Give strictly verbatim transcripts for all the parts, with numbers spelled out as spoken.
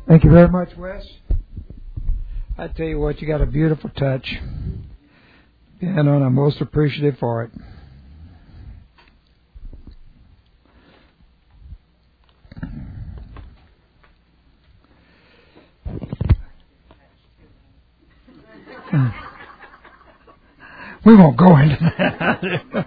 Thank you very much, Wes. I tell you what, you got a beautiful touch. And I'm most appreciative for it. We won't go into that.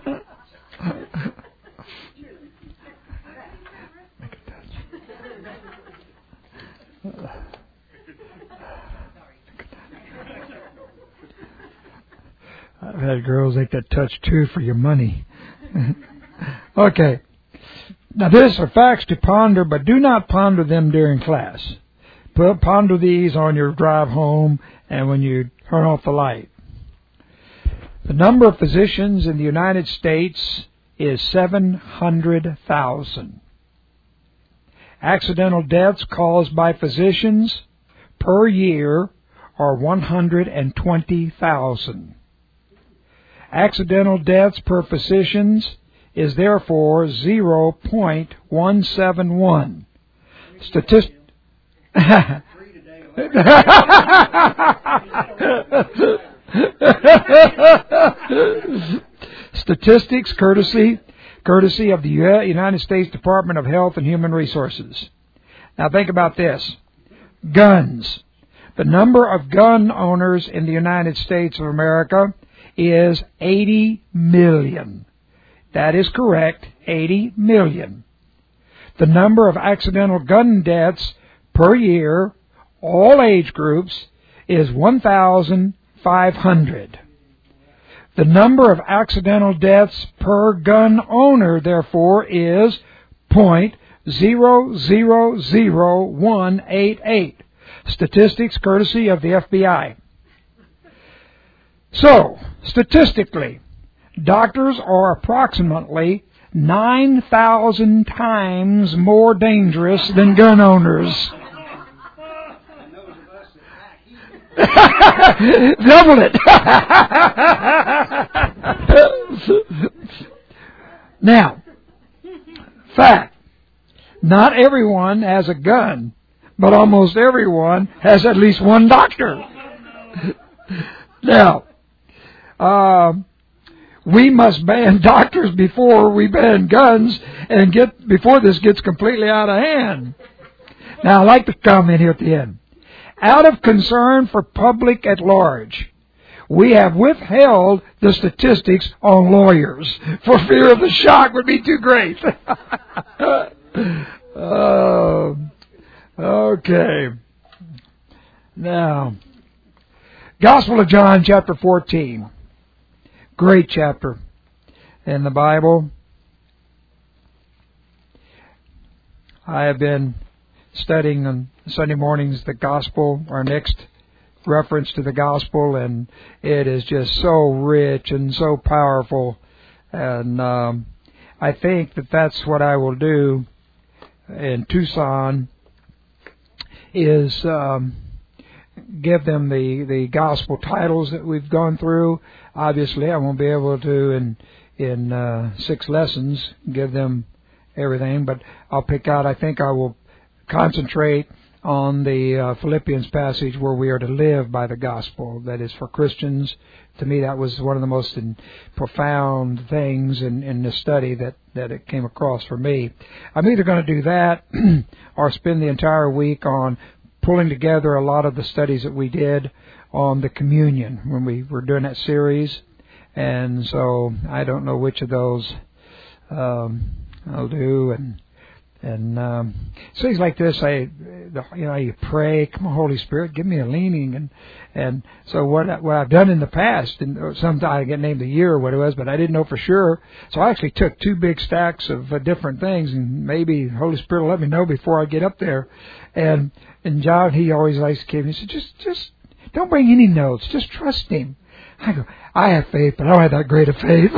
I've had girls like that touch too for your money. Okay. Now these are facts to ponder, but do not ponder them during class. Ponder these on your drive home and when you turn off the light. The number of physicians in the United States is seven hundred thousand. Accidental deaths caused by physicians per year are one hundred twenty thousand. Accidental deaths per physicians is therefore zero point one seven one. Statist- Statistics courtesy courtesy of the United States Department of Health and Human Resources. Now think about this. Guns. The number of gun owners in the United States of America is eighty million. That is correct, eighty million. The number of accidental gun deaths per year, all age groups, is one thousand five hundred. The number of accidental deaths per gun owner, therefore, is zero point zero zero zero one eight eight. Statistics courtesy of the F B I. So, statistically, doctors are approximately nine thousand times more dangerous than gun owners. Double it. Now, fact, not everyone has a gun, but almost everyone has at least one doctor. Now, uh, we must ban doctors before we ban guns and get before this gets completely out of hand. Now, I'd like to comment here at the end. Out of concern for public at large, we have withheld the statistics on lawyers for fear of the shock would be too great. uh, okay. Now, Gospel of John, chapter fourteen. Great chapter in the Bible. I have been studying on Sunday mornings the Gospel, our next reference to the Gospel, and it is just so rich and so powerful. And um, I think that that's what I will do in Tucson is um, give them the, the Gospel titles that we've gone through. Obviously, I won't be able to in in uh, six lessons give them everything, but I'll pick out. I think I will concentrate on the uh, Philippians passage where we are to live by the gospel. That is for Christians. To me, that was one of the most in, profound things in, in the study that, that it came across for me. I'm either going to do that or spend the entire week on pulling together a lot of the studies that we did on the communion when we were doing that series. And so I don't know which of those um, I'll do. And And um, things like this, I, you know, you pray, come on, Holy Spirit, give me a leaning, and and so what I, what I've done in the past, and sometimes I get named the year or what it was, but I didn't know for sure. So I actually took two big stacks of uh, different things, and maybe the Holy Spirit will let me know before I get up there. And and John, he always likes to give me, he said, just just don't bring any notes, just trust Him. I go, I have faith, but I don't have that great of faith.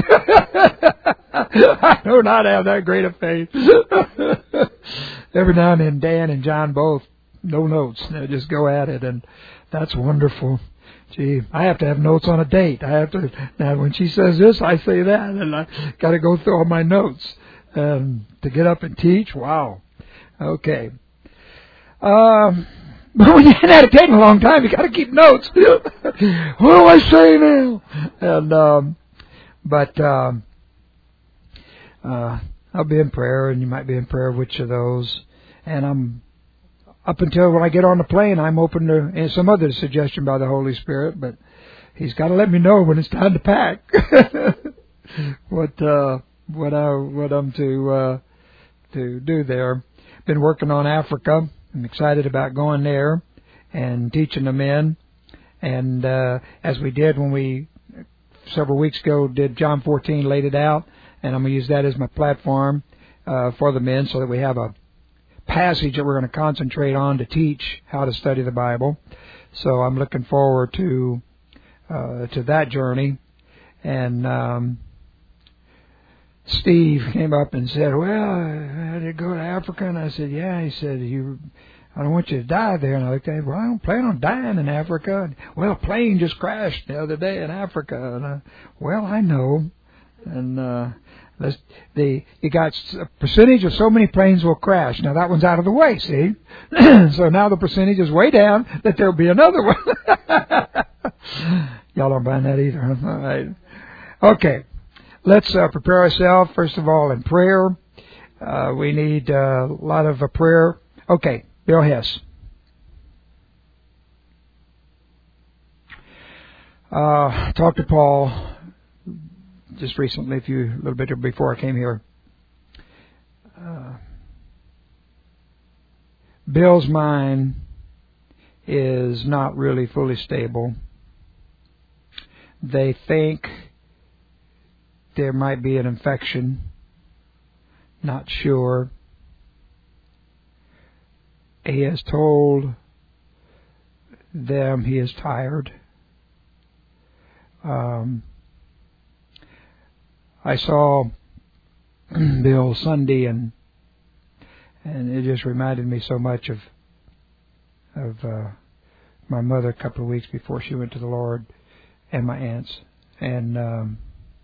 I do not have that great of faith. Every now and then, Dan and John both, no notes. They just go at it, and that's wonderful. Gee, I have to have notes on a date. I have to, now when she says this, I say that, and I got to go through all my notes. Um, to get up and teach, wow. Okay. Um, but when you're meditating a long time, you got to keep notes. What do I say now? And um, but um, uh, I'll be in prayer, and you might be in prayer, which of those. And I'm up until when I get on the plane, I'm open to some other suggestion by the Holy Spirit, but He's got to let me know when it's time to pack. what uh, what I what I'm to uh, to do there. Been working on Africa. I'm excited about going there and teaching the men. And uh, as we did when we several weeks ago did John fourteen, laid it out, and I'm going to use that as my platform uh, for the men, so that we have a passage that we're going to concentrate on to teach how to study the Bible. So I'm looking forward to uh, to that journey. And um, Steve came up and said, "Well, I had to go to Africa," and I said, "Yeah." He said, "You, I don't want you to die there." And I looked at him, "Well, I don't plan on dying in Africa." And, "Well, a plane just crashed the other day in Africa." And I, "Well, I know." And uh, let's, the you got a percentage of so many planes will crash. Now that one's out of the way, see? So now the percentage is way down that there'll be another one. Y'all don't buy that either, huh? All right. Okay. Let's uh, prepare ourselves, first of all, in prayer. Uh, we need uh, a lot of uh, prayer. Okay, Bill Hess. Uh, talked to Paul just recently, a few a little bit before I came here. Uh, Bill's mind is not really fully stable. They think there might be an infection. Not sure. He has told them he is tired. Um, I saw Bill Sunday, and and it just reminded me so much of of uh, my mother a couple of weeks before she went to the Lord, and my aunts. And um,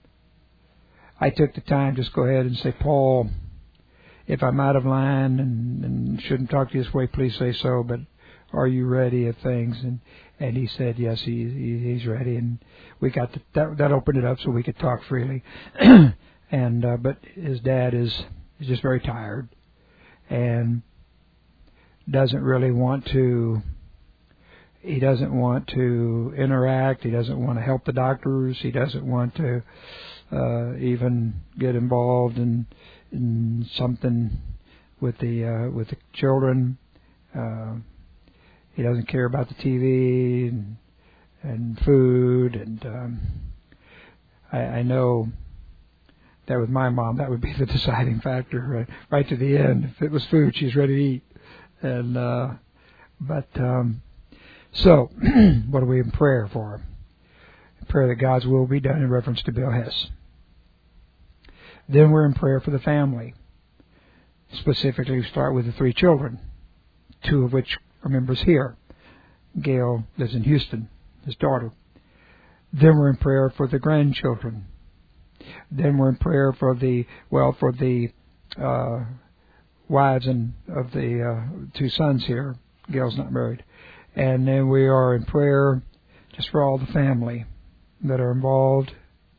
I took the time to just go ahead and say, "Paul, if I'm out of line and, and shouldn't talk to you this way, please say so, but are you ready of things?" And and he said, yes, he, he he's ready. And we got to, that, that opened it up so we could talk freely. and uh, But his dad is, is just very tired and doesn't really want to, he doesn't want to interact. He doesn't want to help the doctors. He doesn't want to uh, even get involved in, in something with the uh, with the children. Uh, he doesn't care about the T V and, and food. And um, I, I know that with my mom, that would be the deciding factor, right, right to the end. If it was food, she's ready to eat. And uh, but um, so, what are we in prayer for? In prayer that God's will be done in reference to Bill Hess. Then we're in prayer for the family. Specifically, we start with the three children, two of which are members here. Gail lives in Houston, his daughter. Then we're in prayer for the grandchildren. Then we're in prayer for the, well, for the uh, wives and of the uh, two sons here. Gail's not married. And then we are in prayer just for all the family that are involved,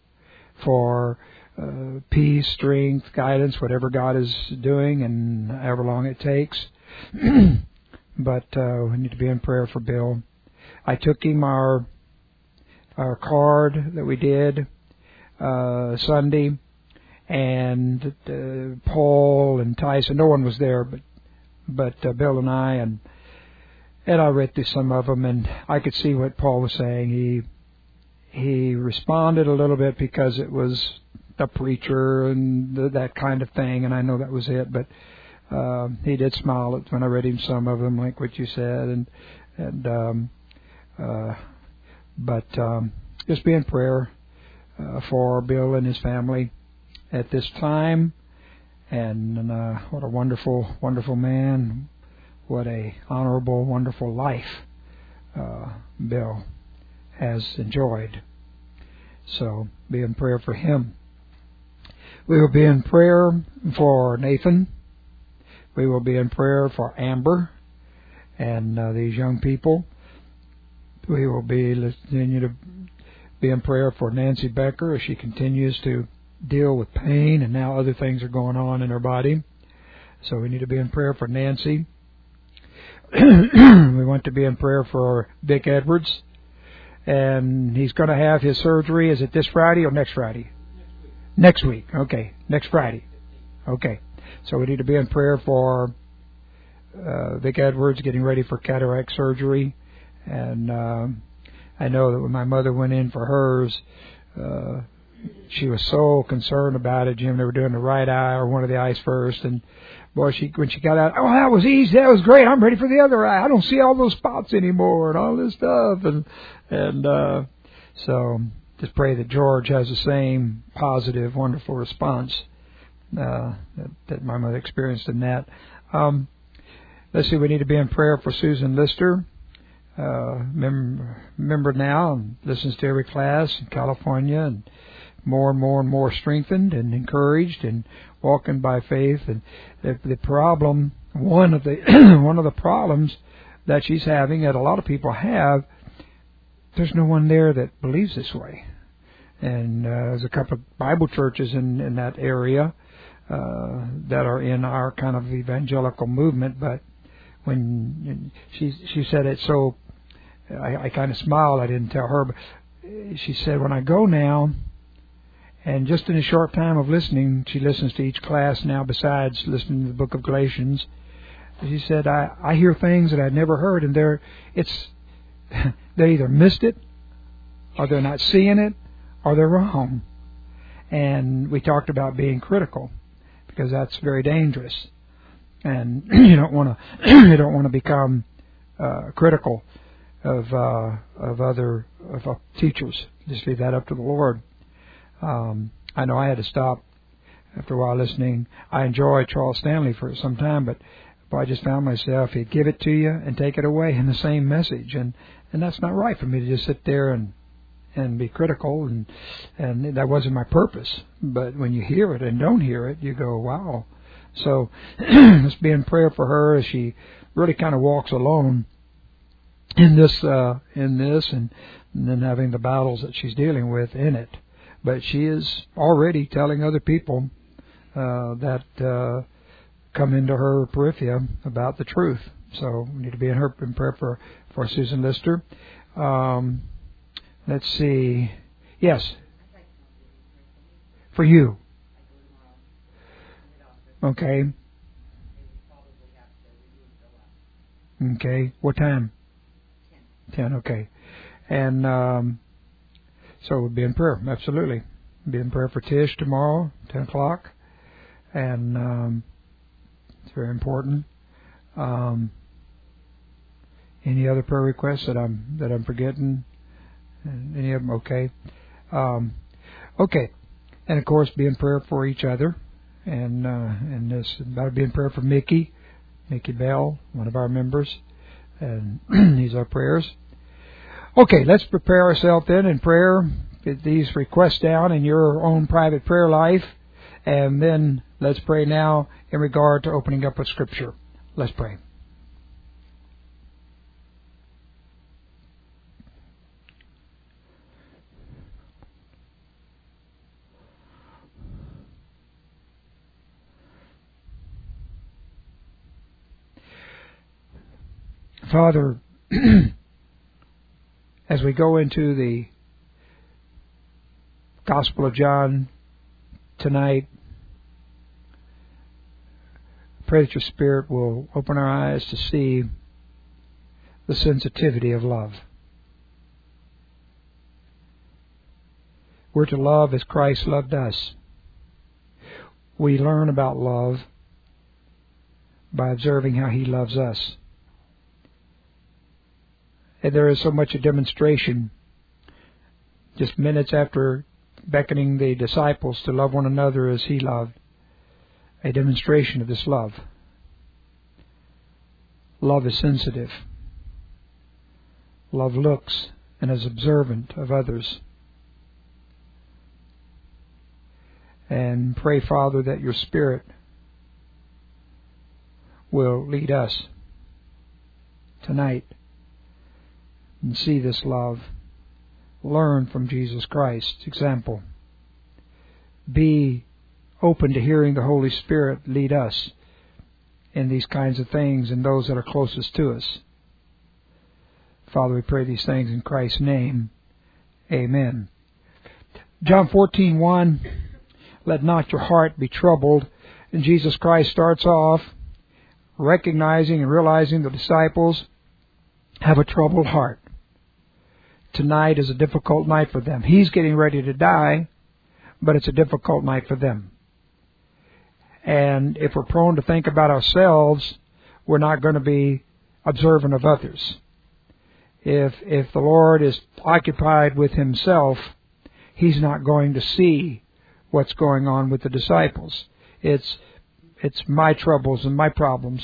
for Uh, peace, strength, guidance, whatever God is doing and however long it takes. But uh, we need to be in prayer for Bill. I took him our our card that we did uh, Sunday, and uh, Paul and Tyson. No one was there, but but uh, Bill and I, and and I read through some of them, and I could see what Paul was saying. He he responded a little bit because it was a preacher and th- that kind of thing, and I know that was it, but uh, he did smile at when I read him some of them, like what you said, and and um, uh, but um, just be in prayer uh, for Bill and his family at this time, and uh, what a wonderful, wonderful man, what a honorable, wonderful life uh, Bill has enjoyed. So be in prayer for him. We will be in prayer for Nathan. We will be in prayer for Amber. and uh, these young people. We will be continue to be in prayer for Nancy Becker as she continues to deal with pain, and now other things are going on in her body. So we need to be in prayer for Nancy. We want to be in prayer for Vic Edwards, and he's going to have his surgery. Is it this Friday or next Friday? Next week. Next week. Okay, next Friday. Okay. So we need to be in prayer for uh, Vic Edwards getting ready for cataract surgery. And uh, I know that when my mother went in for hers, uh, she was so concerned about it. Jim, they were doing the right eye or one of the eyes first. And, boy, she when she got out, oh, that was easy. That was great. I'm ready for the other eye. I don't see all those spots anymore and all this stuff. And, and uh, so just pray that George has the same positive, wonderful response uh, that, that my mother experienced in that. Um, let's see, we need to be in prayer for Susan Lister. Uh, member, member now and listens to every class in California, and more and more and more strengthened and encouraged and walking by faith. And the, the problem, one of the one of the problems that she's having, that a lot of people have, there's no one there that believes this way. And uh, there's a couple of Bible churches in, in that area uh, that are in our kind of evangelical movement, but when she she said it so, I, I kind of smiled. I didn't tell her, but she said, when I go now, and just in a short time of listening, she listens to each class now besides listening to the book of Galatians. She said, I, I hear things that I'd never heard, and they're it's they either missed it, or they're not seeing it, or they're wrong. And we talked about being critical, because that's very dangerous. And you don't want to you don't want to become uh, critical of uh, of other of uh, teachers. Just leave that up to the Lord. Um, I know I had to stop after a while listening. I enjoyed Charles Stanley for some time, but, but I just found myself, he'd give it to you and take it away in the same message, and, and that's not right for me to just sit there and and be critical, and and that wasn't my purpose. But when you hear it and don't hear it, you go, wow. So let's be in prayer for her as she really kind of walks alone in this, uh, in this, and, and then having the battles that she's dealing with in it. But she is already telling other people uh, that uh, come into her periphery about the truth. So we need to be in her in prayer for, for Susan Lister. Um, let's see. Yes. For you. Okay. Okay. What time? Ten. Okay. And um, so we'll be in prayer. Absolutely. Be in prayer for Tish tomorrow, ten o'clock. And um, it's very important. Um, any other prayer requests that I'm that I'm forgetting? Any of them? Okay. Um, okay. And of course, be in prayer for each other. And uh, and this that'll be in prayer for Mickey, Mickey Bell, one of our members, and these are prayers. Okay, let's prepare ourselves then in prayer. Get these requests down in your own private prayer life, and then let's pray now in regard to opening up with Scripture. Let's pray. Father, as we go into the Gospel of John tonight, pray that your Spirit will open our eyes to see the sensitivity of love. We're to love as Christ loved us. We learn about love by observing how He loves us. And there is so much a demonstration, just minutes after beckoning the disciples to love one another as He loved, a demonstration of this love. Love is sensitive. Love looks and is observant of others. And pray, Father, that your Spirit will lead us tonight and see this love. Learn from Jesus Christ's example. Be open to hearing the Holy Spirit lead us in these kinds of things and those that are closest to us. Father, we pray these things in Christ's name. Amen. John fourteen one, let not your heart be troubled. And Jesus Christ starts off recognizing and realizing the disciples have a troubled heart. Tonight is a difficult night for them. He's getting ready to die, but it's a difficult night for them. And if we're prone to think about ourselves, we're not going to be observant of others. If if the Lord is occupied with Himself, He's not going to see what's going on with the disciples. It's it's my troubles and my problems.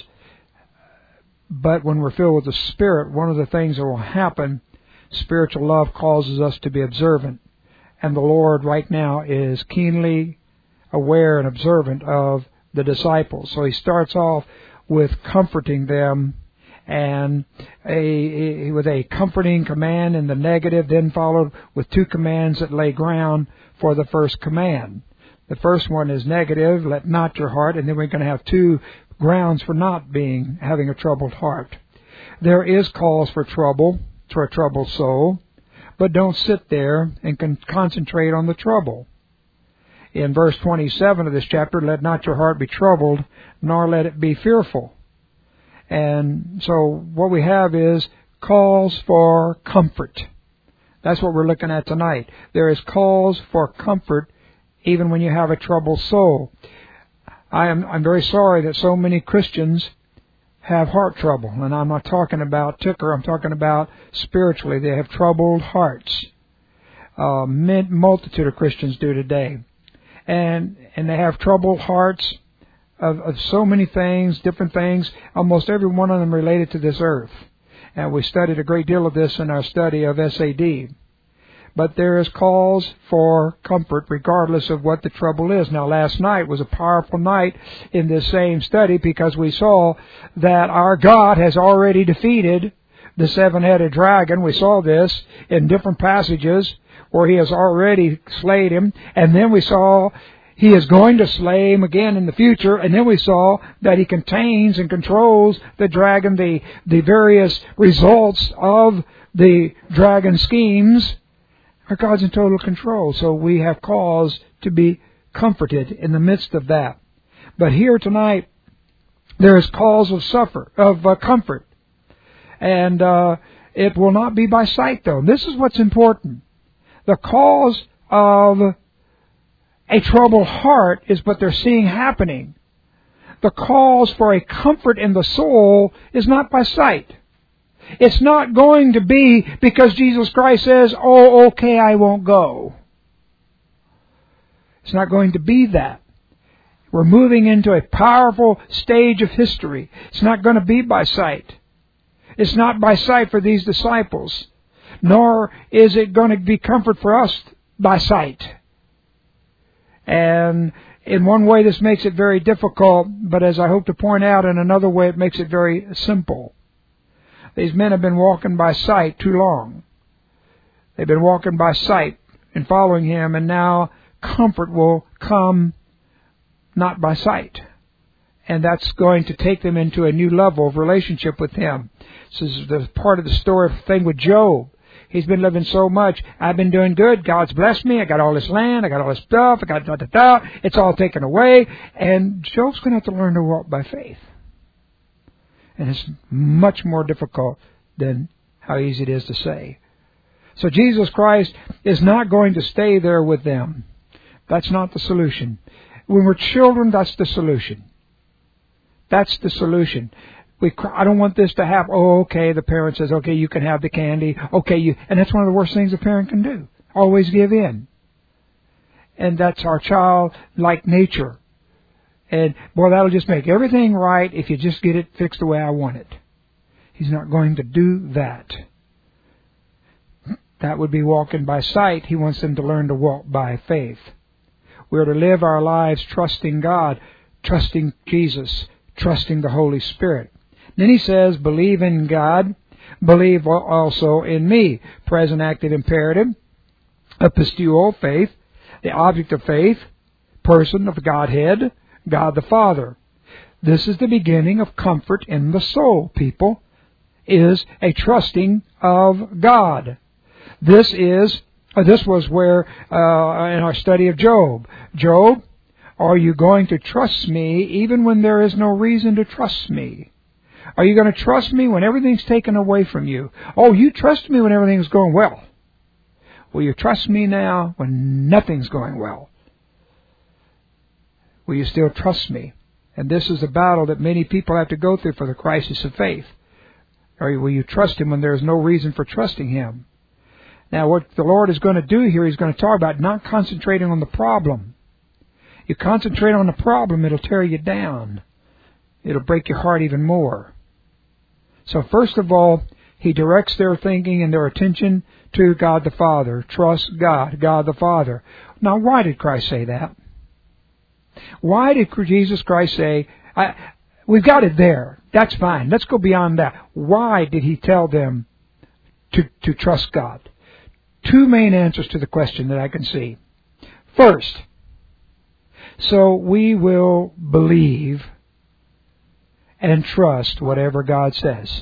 But when we're filled with the Spirit, one of the things that will happen, spiritual love causes us to be observant. And the Lord right now is keenly aware and observant of the disciples. So He starts off with comforting them, and a, a with a comforting command in the negative, then followed with two commands that lay ground for the first command. The first one is negative, let not your heart, and then we're going to have two grounds for not being, having a troubled heart. There is cause for trouble, for a troubled soul, but don't sit there and con- concentrate on the trouble. In verse twenty-seven of this chapter, let not your heart be troubled, nor let it be fearful. And so what we have is calls for comfort. That's what we're looking at tonight. There is cause for comfort even when you have a troubled soul. I am I'm very sorry that so many Christians have heart trouble. And I'm not talking about ticker. I'm talking about spiritually. They have troubled hearts. Uh, multitude of Christians do today. And and they have troubled hearts of, of so many things, different things, almost every one of them related to this earth. And we studied a great deal of this in our study of S A D. But there is cause for comfort regardless of what the trouble is. Now, last night was a powerful night in this same study because we saw that our God has already defeated the seven-headed dragon. We saw this in different passages where He has already slayed him. And then we saw He is going to slay him again in the future. And then we saw that He contains and controls the dragon, the, the various results of the dragon schemes. Our God's in total control, so we have cause to be comforted in the midst of that. But here tonight, there is cause of suffer, of uh, comfort. And uh, it will not be by sight, though. This is what's important. The cause of a troubled heart is what they're seeing happening. The cause for a comfort in the soul is not by sight. It's not going to be because Jesus Christ says, oh, okay, I won't go. It's not going to be that. We're moving into a powerful stage of history. It's not going to be by sight. It's not by sight for these disciples. Nor is it going to be comfort for us by sight. And in one way this makes it very difficult, but as I hope to point out, in another way it makes it very simple. These men have been walking by sight too long. They've been walking by sight and following Him, and now comfort will come not by sight. And that's going to take them into a new level of relationship with Him. This is the part of the story of the thing with Job. He's been living so much. I've been doing good. God's blessed me. I got all this land. I got all this stuff. I got da da da. It's all taken away. And Job's going to have to learn to walk by faith. And it's much more difficult than how easy it is to say. So Jesus Christ is not going to stay there with them. That's not the solution. When we're children, that's the solution. That's the solution. We, I don't want this to happen. Oh, okay, the parent says, okay, you can have the candy. Okay, you, and that's one of the worst things a parent can do. Always give in. And that's our childlike nature. And, boy, that'll just make everything right if you just get it fixed the way I want it. He's not going to do that. That would be walking by sight. He wants them to learn to walk by faith. We're to live our lives trusting God, trusting Jesus, trusting the Holy Spirit. Then he says, believe in God, believe also in me. Present active imperative. Episteuo, faith. The object of faith, person of the Godhead, God the Father. This is the beginning of comfort in the soul, people, is a trusting of God. This is, uh, this was where, uh, in our study of Job, Job, are you going to trust me even when there is no reason to trust me? Are you going to trust me when everything's taken away from you? Oh, you trust me when everything's going well. Will you trust me now when nothing's going well? Will you still trust me? And this is a battle that many people have to go through for the crisis of faith. Or will you trust Him when there is no reason for trusting Him? Now, what the Lord is going to do here, He's going to talk about not concentrating on the problem. You concentrate on the problem, it'll tear you down. It'll break your heart even more. So first of all, He directs their thinking and their attention to God the Father. Trust God, God the Father. Now, why did Christ say that? Why did Jesus Christ say, I, we've got it there. That's fine. Let's go beyond that. Why did He tell them to, to trust God? Two main answers to the question that I can see. First, so we will believe and trust whatever God says.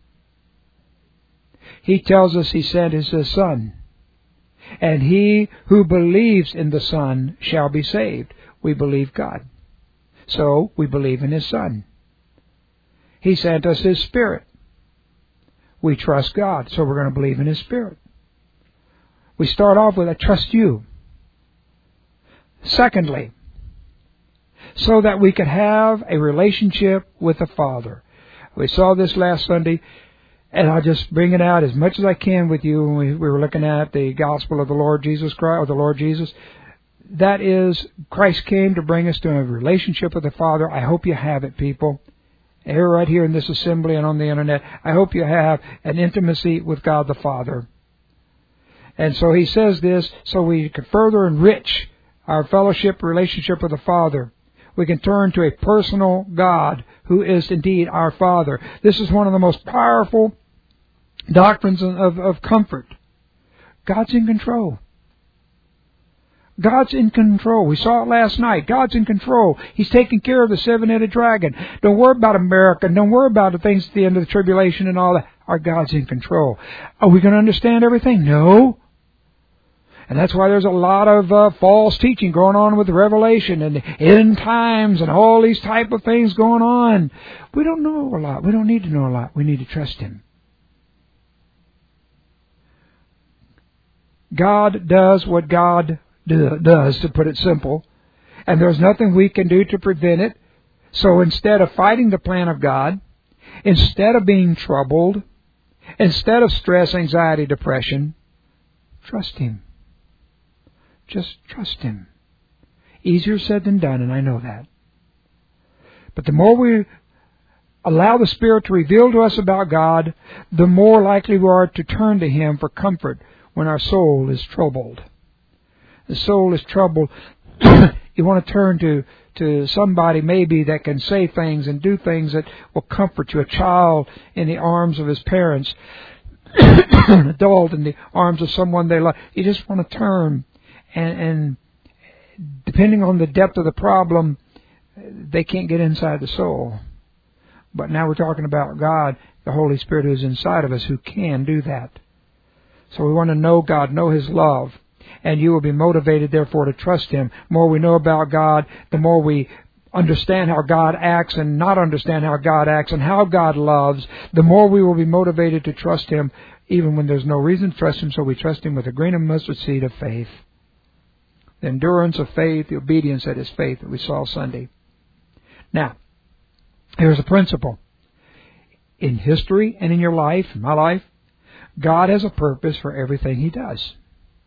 He tells us He sent His Son. And he who believes in the Son shall be saved. We believe God. So we believe in His Son. He sent us His Spirit. We trust God, so we're going to believe in His Spirit. We start off with, I trust you. Secondly, so that we could have a relationship with the Father. We saw this last Sunday, and I'll just bring it out as much as I can with you when we, we were looking at the gospel of the Lord Jesus Christ, or the Lord Jesus. That is, Christ came to bring us to a relationship with the Father. I hope you have it, people. Here, right here in this assembly and on the internet, I hope you have an intimacy with God the Father. And so He says this so we can further enrich our fellowship relationship with the Father. We can turn to a personal God who is indeed our Father. This is one of the most powerful doctrines of, of comfort. God's in control. God's in control. We saw it last night. God's in control. He's taking care of the seven-headed dragon. Don't worry about America. Don't worry about the things at the end of the tribulation and all that. Our God's in control. Are we going to understand everything? No. And that's why there's a lot of uh, false teaching going on with the Revelation and the end times and all these type of things going on. We don't know a lot. We don't need to know a lot. We need to trust Him. God does what God do, does, to put it simple. And there's nothing we can do to prevent it. So instead of fighting the plan of God, instead of being troubled, instead of stress, anxiety, depression, trust Him. Just trust Him. Easier said than done, and I know that. But the more we allow the Spirit to reveal to us about God, the more likely we are to turn to Him for comfort when our soul is troubled. The soul is troubled. You want to turn to, to somebody maybe that can say things and do things that will comfort you. A child in the arms of his parents. An adult in the arms of someone they love. You just want to turn. And, and depending on the depth of the problem, they can't get inside the soul. But now we're talking about God, the Holy Spirit who is inside of us, who can do that. So we want to know God, know His love. And you will be motivated, therefore, to trust Him. The more we know about God, the more we understand how God acts and not understand how God acts and how God loves, the more we will be motivated to trust Him, even when there's no reason to trust Him. So we trust Him with a grain of mustard seed of faith. The endurance of faith, the obedience that is faith that we saw Sunday. Now, here's a principle. In history and in your life, in my life, God has a purpose for everything He does.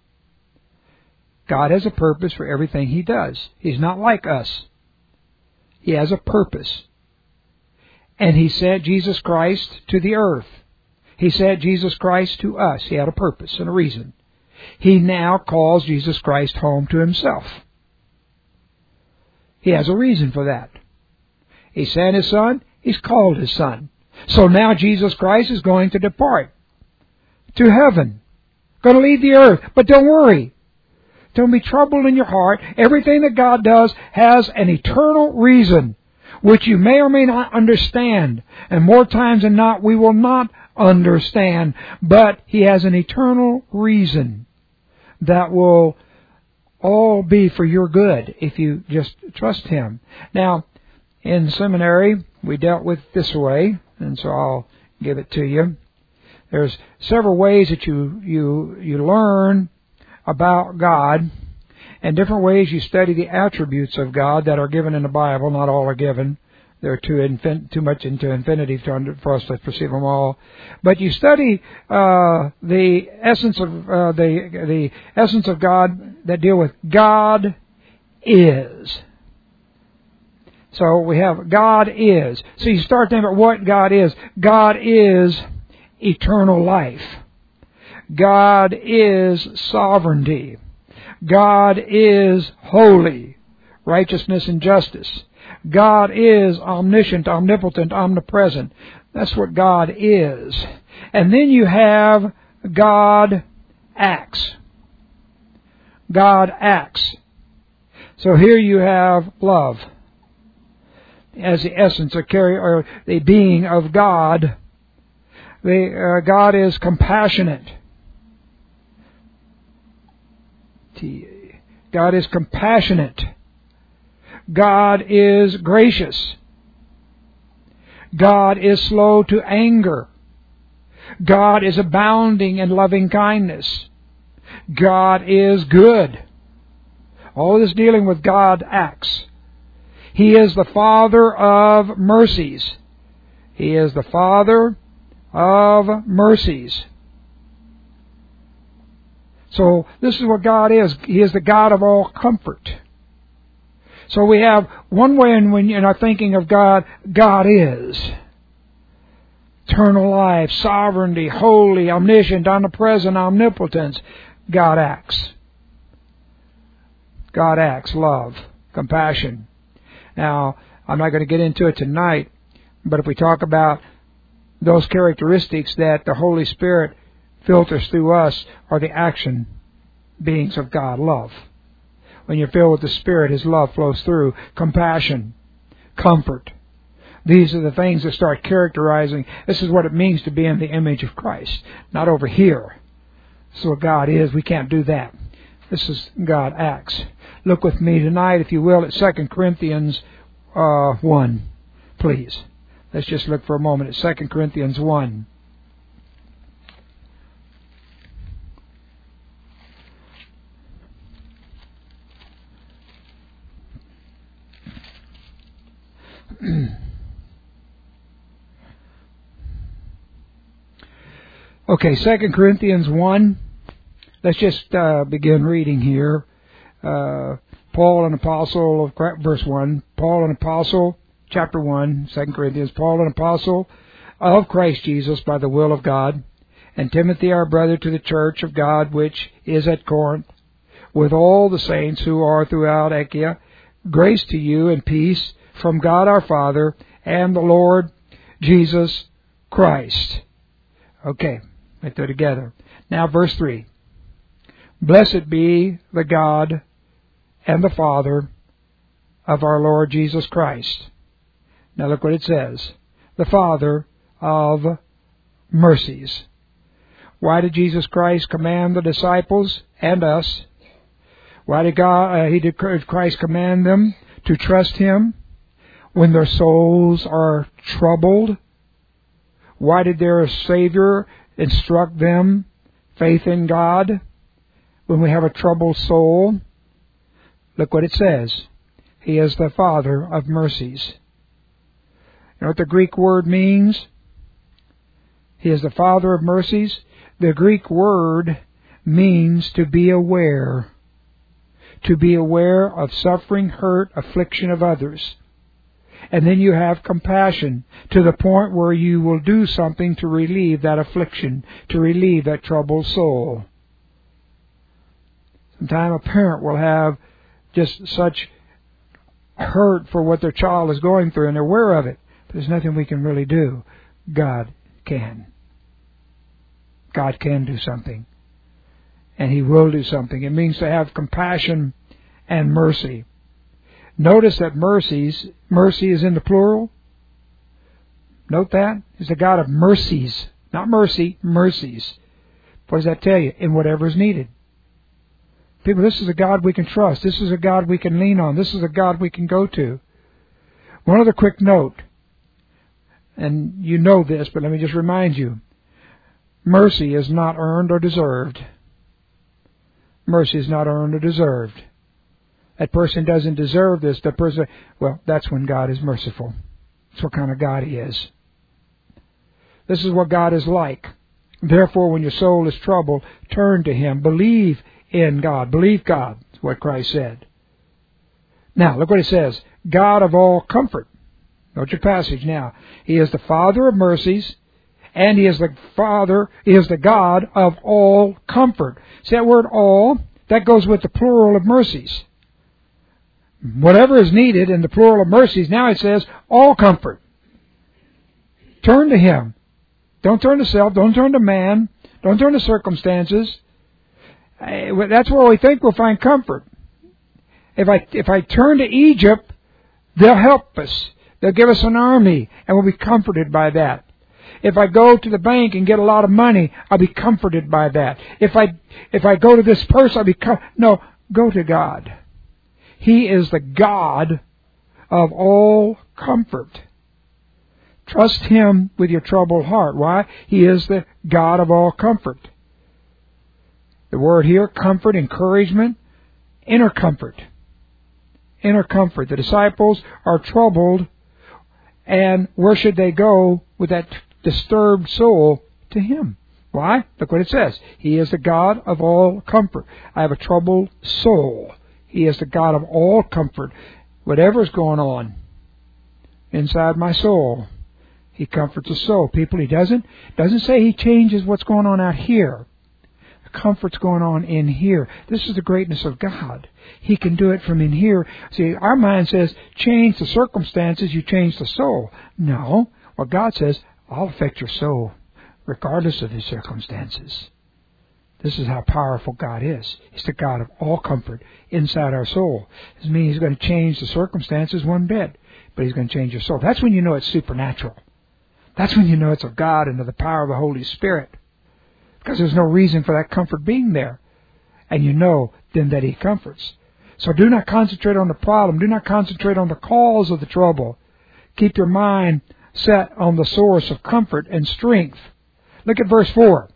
God has a purpose for everything He does. He's not like us. He has a purpose. And He sent Jesus Christ to the earth. He sent Jesus Christ to us. He had a purpose and a reason. He now calls Jesus Christ home to Himself. He has a reason for that. He sent His Son. He's called His Son. So now Jesus Christ is going to depart to heaven. Going to leave the earth. But don't worry. Don't be troubled in your heart. Everything that God does has an eternal reason, which you may or may not understand. And more times than not, we will not understand. But He has an eternal reason that will all be for your good if you just trust Him. Now, in seminary, we dealt with this way, and so I'll give it to you. There's several ways that you, you, you learn about God, and different ways you study the attributes of God that are given in the Bible. Not all are given. They're too infin- too much into infinity to under- for us to perceive them all. But you study uh, the essence of uh, the the essence of God that deal with God is. So we have God is. So you start thinking about what God is. God is eternal life. God is sovereignty. God is holy, righteousness and justice. God is omniscient, omnipotent, omnipresent. That's what God is. And then you have God acts. God acts. So here you have love as the essence or carry or the being of God. The uh, God is compassionate. God is compassionate. God is gracious. God is slow to anger. God is abounding in loving kindness. God is good. All this dealing with God acts. He is the Father of mercies. He is the Father of mercies. So this is what God is. He is the God of all comfort. So we have one way in when you're thinking of God, God is eternal life, sovereignty, holy, omniscient, omnipresent, omnipotence. God acts. God acts, love, compassion. Now, I'm not going to get into it tonight, but if we talk about those characteristics that the Holy Spirit filters through us are the action beings of God, love. When you're filled with the Spirit, His love flows through. Compassion, comfort. These are the things that start characterizing. This is what it means to be in the image of Christ. Not over here. This is what God is. We can't do that. This is God acts. Look with me tonight, if you will, at Second Corinthians uh, one. Please. Let's just look for a moment at Second Corinthians one. Okay, Second Corinthians one. Let's just uh, begin reading here. Uh, Paul, an apostle of verse one. Paul, an apostle, chapter one, Second Corinthians. Paul, an apostle of Christ Jesus by the will of God, and Timothy, our brother, to the church of God which is at Corinth, with all the saints who are throughout Achaia, grace to you and peace from God our Father and the Lord Jesus Christ. Okay, right there together. Now verse three. Blessed be the God and the Father of our Lord Jesus Christ. Now look what it says. The Father of mercies. Why did Jesus Christ command the disciples and us? Why did God, uh, he did Christ command them to trust Him when their souls are troubled? Why did their Savior instruct them faith in God when we have a troubled soul? Look what it says. He is the Father of mercies. You know what the Greek word means? He is the Father of mercies. The Greek word means to be aware. To be aware of suffering, hurt, affliction of others. And then you have compassion to the point where you will do something to relieve that affliction, to relieve that troubled soul. Sometimes a parent will have just such hurt for what their child is going through, and they're aware of it. There's nothing we can really do. God can. God can do something. And He will do something. It means to have compassion and mercy. Notice that mercies, mercy is in the plural. Note that. He's the God of mercies. Not mercy, mercies. What does that tell you? In whatever is needed. People, this is a God we can trust. This is a God we can lean on. This is a God we can go to. One other quick note. And you know this, but let me just remind you. Mercy is not earned or deserved. Mercy is not earned or deserved. That person doesn't deserve this. That person, well, that's when God is merciful. That's what kind of God He is. This is what God is like. Therefore, when your soul is troubled, turn to Him. Believe in God. Believe God. That's what Christ said. Now, look what it says. God of all comfort. Note your passage now. He is the Father of mercies, and He is the Father, He is the God of all comfort. See that word all? That goes with the plural of mercies. Whatever is needed in the plural of mercies, now it says all comfort. Turn to Him. Don't turn to self. Don't turn to man. Don't turn to circumstances. That's where we think we'll find comfort. If I if I turn to Egypt, they'll help us. They'll give us an army, and we'll be comforted by that. If I go to the bank and get a lot of money, I'll be comforted by that. If I if I go to this person, I'll be com- no. Go to God. He is the God of all comfort. Trust Him with your troubled heart. Why? He is the God of all comfort. The word here, comfort, encouragement, inner comfort. Inner comfort. The disciples are troubled, and where should they go with that disturbed soul? To Him. Why? Look what it says. He is the God of all comfort. I have a troubled soul. He is the God of all comfort. Whatever's going on inside my soul, He comforts the soul. People, He doesn't doesn't say He changes what's going on out here. The comfort's going on in here. This is the greatness of God. He can do it from in here. See, our mind says, change the circumstances, you change the soul. No. What God says, I'll affect your soul regardless of the circumstances. This is how powerful God is. He's the God of all comfort inside our soul. It doesn't mean He's going to change the circumstances one bit, but He's going to change your soul. That's when you know it's supernatural. That's when you know it's of God and of the power of the Holy Spirit. Because there's no reason for that comfort being there. And you know then that He comforts. So do not concentrate on the problem. Do not concentrate on the cause of the trouble. Keep your mind set on the source of comfort and strength. Look at verse four.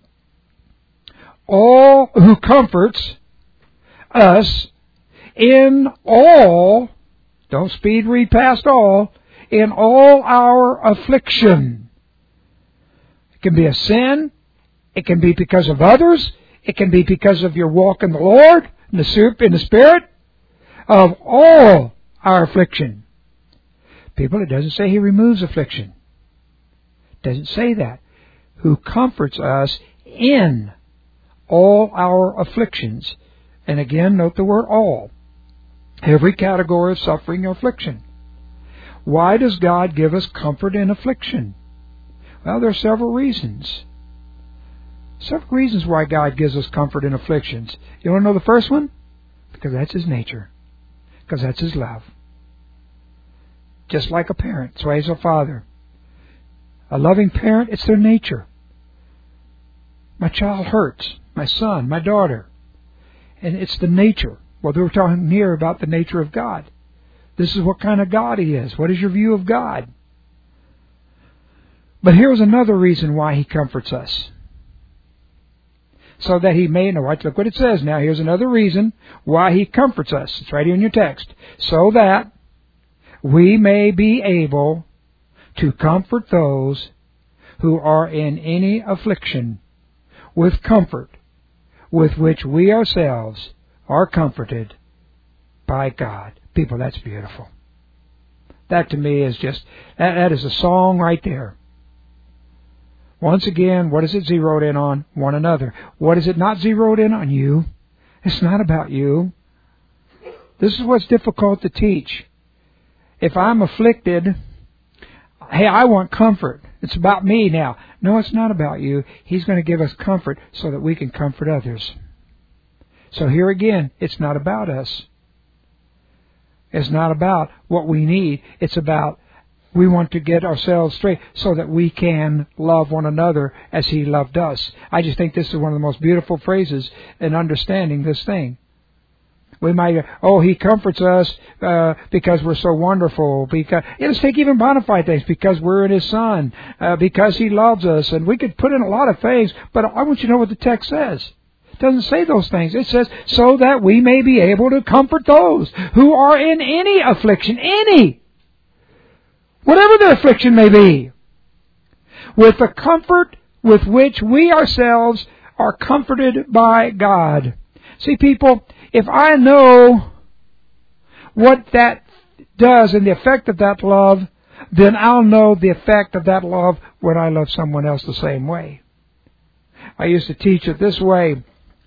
All who comforts us in all, don't speed read past all, in all our affliction. It can be a sin. It can be because of others. It can be because of your walk in the Lord, in the soup, in the Spirit. Of all our affliction. People, it doesn't say He removes affliction. It doesn't say that. Who comforts us in all our afflictions. And again, note the word all. Every category of suffering or affliction. Why does God give us comfort in affliction? Well, there are several reasons. Several reasons why God gives us comfort in afflictions. You want to know the first one? Because that's His nature. Because that's His love. Just like a parent. That's why He's a father. A loving parent, it's their nature. My child hurts. My son, my daughter. And it's the nature. Well, they were talking here about the nature of God. This is what kind of God He is. What is your view of God? But here's another reason why He comforts us. So that He may know. Look what it says now. Here's another reason why He comforts us. It's right here in your text. So that we may be able to comfort those who are in any affliction with comfort with which we ourselves are comforted by God. People, that's beautiful. That to me is just, that, that is a song right there. Once again, what is it zeroed in on? One another. What is it not zeroed in on? You. It's not about you. This is what's difficult to teach. If I'm afflicted, hey, I want comfort. It's about me now. No, it's not about you. He's going to give us comfort so that we can comfort others. So here again, it's not about us. It's not about what we need. It's about we want to get ourselves straight so that we can love one another as He loved us. I just think this is one of the most beautiful phrases in understanding this thing. We might, oh, He comforts us uh, because we're so wonderful. Because yeah, let's take even bona fide things, because we're in His Son, uh, because He loves us. And we could put in a lot of things, but I want you to know what the text says. It doesn't say those things. It says, so that we may be able to comfort those who are in any affliction, any, whatever the affliction may be, with the comfort with which we ourselves are comforted by God. See, people, if I know what that does and the effect of that love, then I'll know the effect of that love when I love someone else the same way. I used to teach it this way.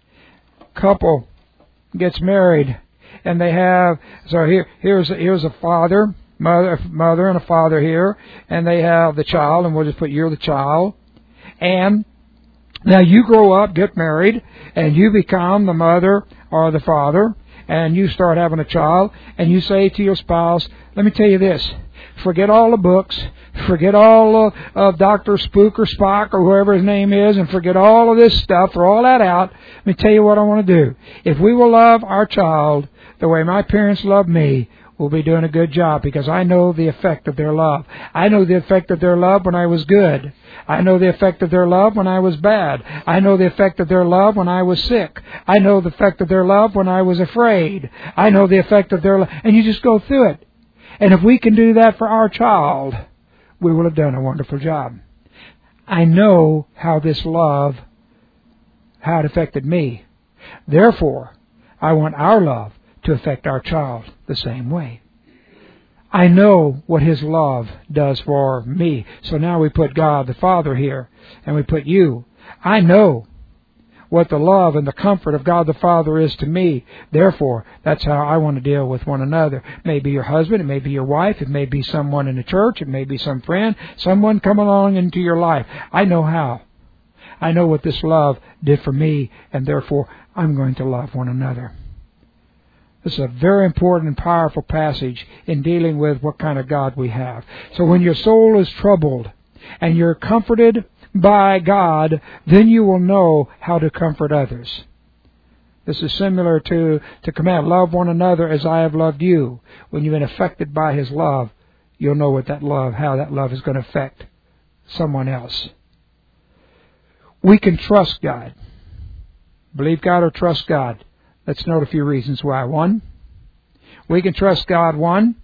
Couple gets married, and they have, so here, here's, here's a father, mother, mother and a father here, and they have the child, and we'll just put you're the child, and now you grow up, get married, and you become the mother or the father, and you start having a child, and you say to your spouse, let me tell you this, forget all the books, forget all of, of Doctor Spook or Spock or whoever his name is, and forget all of this stuff, throw all that out. Let me tell you what I want to do. If we will love our child the way my parents loved me, we'll be doing a good job, because I know the effect of their love. I know the effect of their love when I was good. I know the effect of their love when I was bad. I know the effect of their love when I was sick. I know the effect of their love when I was afraid. I know the effect of their love. And you just go through it. And if we can do that for our child, we will have done a wonderful job. I know how this love, how it affected me. Therefore, I want our love to affect our child the same way. I know what His love does for me. So now we put God the Father here, and we put you. I know what the love and the comfort of God the Father is to me. Therefore, that's how I want to deal with one another. It may be your husband, it may be your wife, it may be someone in the church, it may be some friend, someone come along into your life. I know how. I know what this love did for me, and therefore I'm going to love one another. This is a very important and powerful passage in dealing with what kind of God we have. So when your soul is troubled and you're comforted by God, then you will know how to comfort others. This is similar to the command, love one another as I have loved you. When you've been affected by His love, you'll know what that love, how that love is going to affect someone else. We can trust God. Believe God or trust God. Let's note a few reasons why. One, we can trust God, one,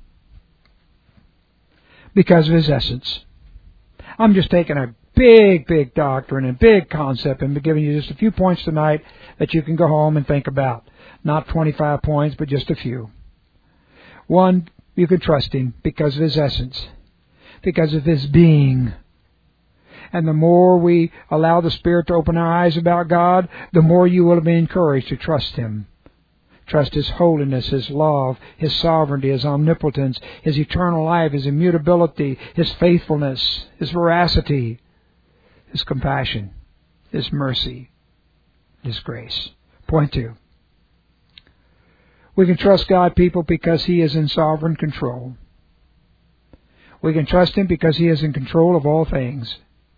because of His essence. I'm just taking a big, big doctrine and big concept and giving you just a few points tonight that you can go home and think about. Not twenty-five points, but just a few. One, you can trust Him because of His essence, because of His being. And the more we allow the Spirit to open our eyes about God, the more you will be encouraged to trust Him. Trust His holiness, His love, His sovereignty, His omnipotence, His eternal life, His immutability, His faithfulness, His veracity, His compassion, His mercy, His grace. Point two. We can trust God, people, because He is in sovereign control. We can trust Him because He is in control of all things.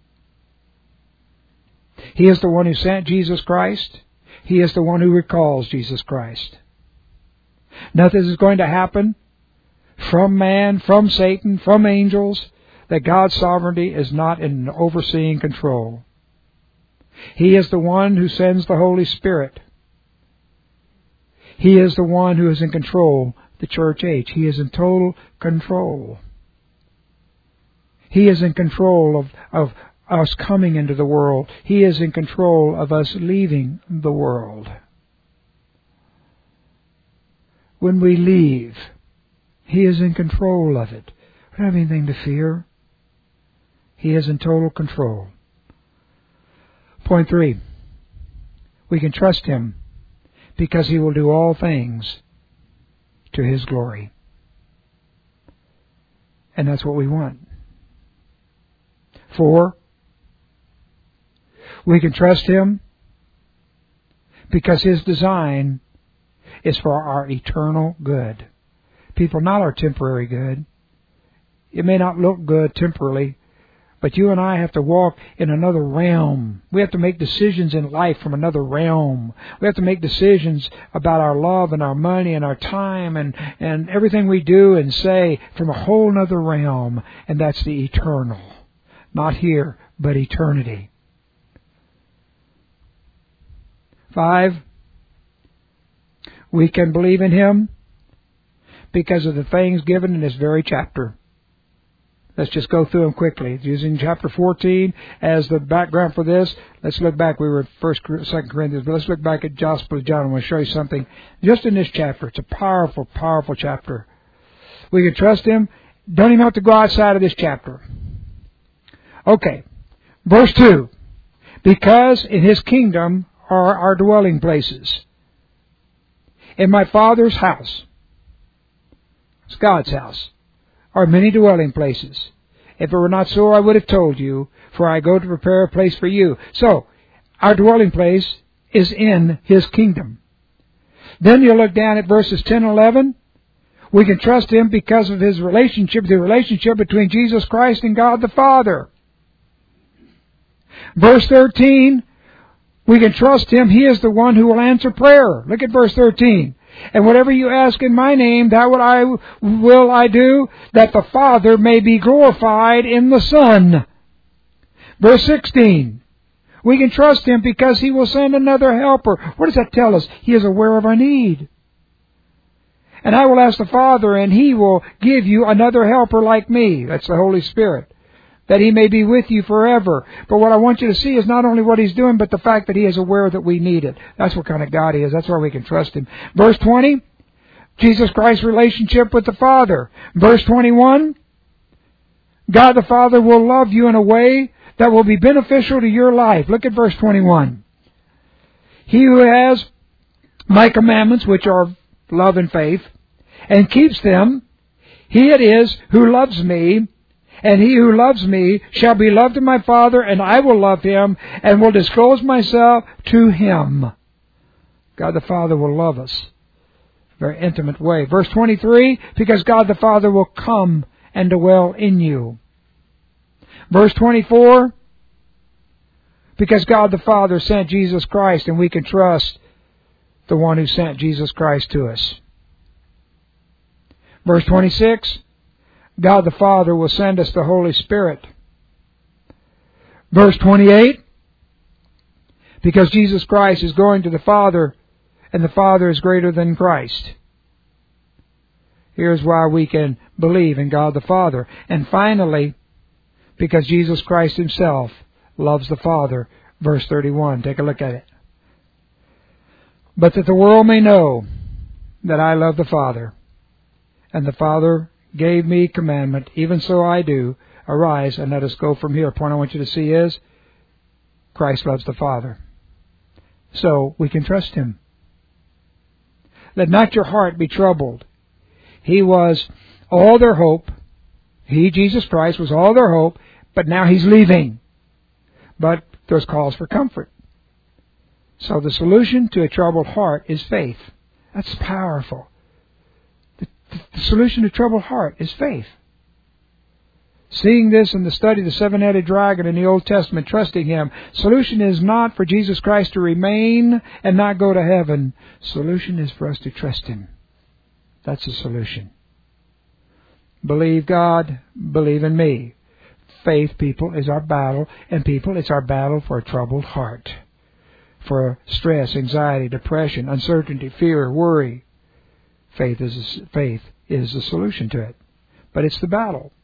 He is the one who sent Jesus Christ. He is the one who recalls Jesus Christ. Nothing is going to happen from man, from Satan, from angels, that God's sovereignty is not in overseeing control. He is the one who sends the Holy Spirit. He is the one who is in control of the church age. He is in total control. He is in control of, of us coming into the world. He is in control of us leaving the world. When we leave, He is in control of it. We don't have anything to fear. He is in total control. Point three. We can trust Him because He will do all things to His glory. And that's what we want. Four, we can trust Him because His design is for our eternal good. People, not our temporary good. It may not look good temporarily, but you and I have to walk in another realm. We have to make decisions in life from another realm. We have to make decisions about our love and our money and our time and, and everything we do and say from a whole other realm. And that's the eternal. Not here, but eternity. Five, we can believe in Him because of the things given in this very chapter. Let's just go through them quickly. Using chapter fourteen as the background for this, let's look back. We were at First, Second Corinthians, but let's look back at Gospel of John. I want to show you something just in this chapter. It's a powerful, powerful chapter. We can trust Him. Don't even have to go outside of this chapter. Okay, verse two. Because in His kingdom are our dwelling places. In my Father's house, it's God's house, are many dwelling places. If it were not so, I would have told you, for I go to prepare a place for you. So, our dwelling place is in His kingdom. Then you look down at verses ten and eleven. We can trust Him because of His relationship, the relationship between Jesus Christ and God the Father. Verse thirteen, we can trust Him. He is the one who will answer prayer. Look at verse thirteen. And whatever you ask in my name, that what I will I do, that the Father may be glorified in the Son. Verse sixteen. We can trust Him because He will send another helper. What does that tell us? He is aware of our need. And I will ask the Father, and He will give you another helper like me. That's the Holy Spirit. That He may be with you forever. But what I want you to see is not only what He's doing, but the fact that He is aware that we need it. That's what kind of God He is. That's why we can trust Him. Verse twenty, Jesus Christ's relationship with the Father. Verse twenty-one, God the Father will love you in a way that will be beneficial to your life. Look at verse twenty-one. He who has my commandments, which are love and faith, and keeps them, he it is who loves me. And he who loves me shall be loved of my Father, and I will love him, and will disclose myself to him. God the Father will love us in a very intimate way. Verse twenty-three, because God the Father will come and dwell in you. Verse twenty-four, because God the Father sent Jesus Christ, and we can trust the one who sent Jesus Christ to us. Verse twenty-six, God the Father will send us the Holy Spirit. Verse twenty-eight, because Jesus Christ is going to the Father, and the Father is greater than Christ. Here's why we can believe in God the Father. And finally, because Jesus Christ Himself loves the Father. Verse thirty-one, take a look at it. But that the world may know that I love the Father, and the Father gave me commandment, even so I do. Arise and let us go from here. The point I want you to see is Christ loves the Father. So we can trust Him. Let not your heart be troubled. He was all their hope. He, Jesus Christ, was all their hope, but now He's leaving. But there's calls for comfort. So the solution to a troubled heart is faith. That's powerful. The solution to troubled heart is faith. Seeing this in the study of the seven-headed dragon in the Old Testament, trusting Him. Solution is not for Jesus Christ to remain and not go to heaven. Solution is for us to trust Him. That's the solution. Believe God, believe in me. Faith, people, is our battle. And people, it's our battle for a troubled heart. For stress, anxiety, depression, uncertainty, fear, worry. Faith is faith is the solution to it. But it's the battle.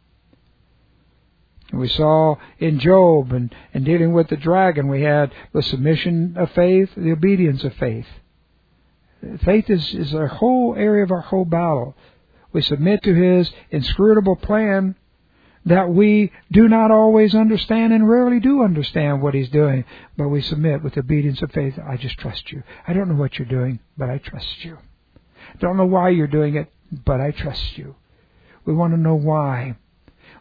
We saw in Job and, and dealing with the dragon, we had the submission of faith, the obedience of faith. Faith is, is our whole area of our whole battle. We submit to His inscrutable plan that we do not always understand and rarely do understand what He's doing. But we submit with obedience of faith. I just trust you. I don't know what you're doing, but I trust you. Don't know why you're doing it, but I trust you. We want to know why.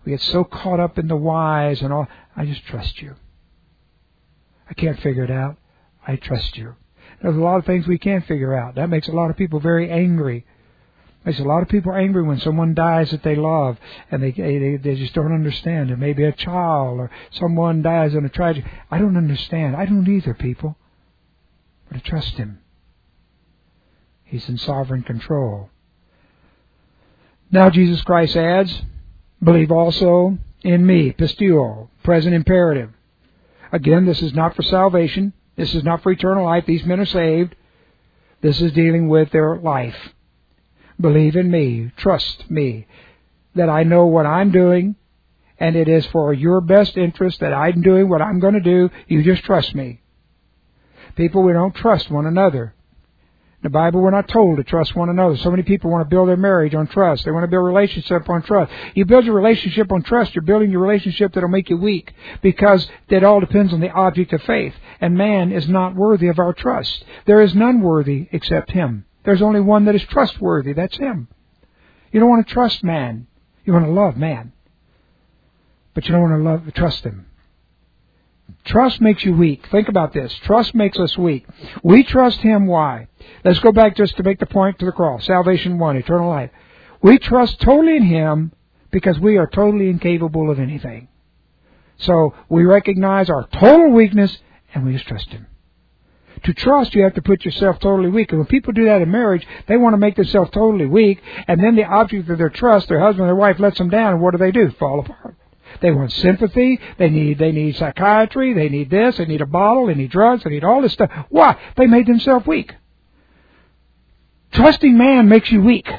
We get so caught up in the whys and all. I just trust you. I can't figure it out. I trust you. There's a lot of things we can't figure out. That makes a lot of people very angry. Makes a lot of people angry when someone dies that they love and they they, they just don't understand. It may be a child or someone dies in a tragedy. I don't understand. I don't either, people. But I trust Him. He's in sovereign control. Now Jesus Christ adds, believe also in me. Pisteuo, present imperative. Again, this is not for salvation. This is not for eternal life. These men are saved. This is dealing with their life. Believe in me. Trust me. That I know what I'm doing. And it is for your best interest that I'm doing what I'm going to do. You just trust me. People, we don't trust one another. In the Bible, we're not told to trust one another. So many people want to build their marriage on trust. They want to build a relationship on trust. You build your relationship on trust, you're building your relationship that'll make you weak, because it all depends on the object of faith. And man is not worthy of our trust. There is none worthy except Him. There's only one that is trustworthy. That's Him. You don't want to trust man. You want to love man. But you don't want to love, trust Him. Trust makes you weak. Think about this. Trust makes us weak. We trust Him. Why? Let's go back just to make the point to the cross. Salvation one, eternal life. We trust totally in Him because we are totally incapable of anything. So we recognize our total weakness and we just trust Him. To trust, you have to put yourself totally weak. And when people do that in marriage, they want to make themselves totally weak, and then the object of their trust, their husband or their wife, lets them down, and what do they do? Fall apart. They want sympathy. They need they need psychiatry. They need this. They need a bottle. They need drugs. They need all this stuff. Why? They made themselves weak. Trusting man makes you weak.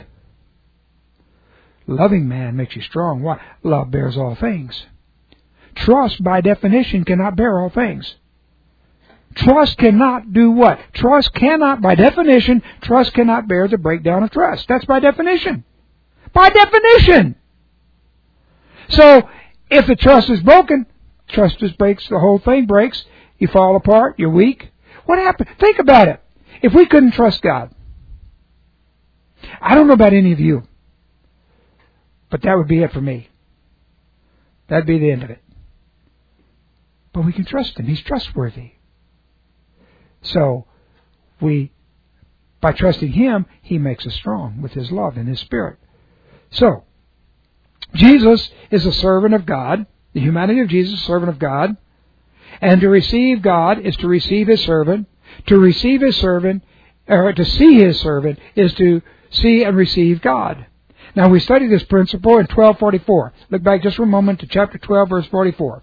Loving man makes you strong. Why? Love bears all things. Trust, by definition, cannot bear all things. Trust cannot do what? Trust cannot, by definition, trust cannot bear the breakdown of trust. That's by definition. By definition! So, if the trust is broken, trust just breaks, the whole thing breaks. You fall apart, you're weak. What happened? Think about it. If we couldn't trust God, I don't know about any of you, but that would be it for me. That'd be the end of it. But we can trust Him. He's trustworthy. So, we, by trusting Him, He makes us strong with His love and His Spirit. So, Jesus is a servant of God. The humanity of Jesus is a servant of God. And to receive God is to receive His servant. To receive His servant, or to see His servant, is to see and receive God. Now, we studied this principle in twelve forty-four. Look back just for a moment to chapter twelve, verse forty-four.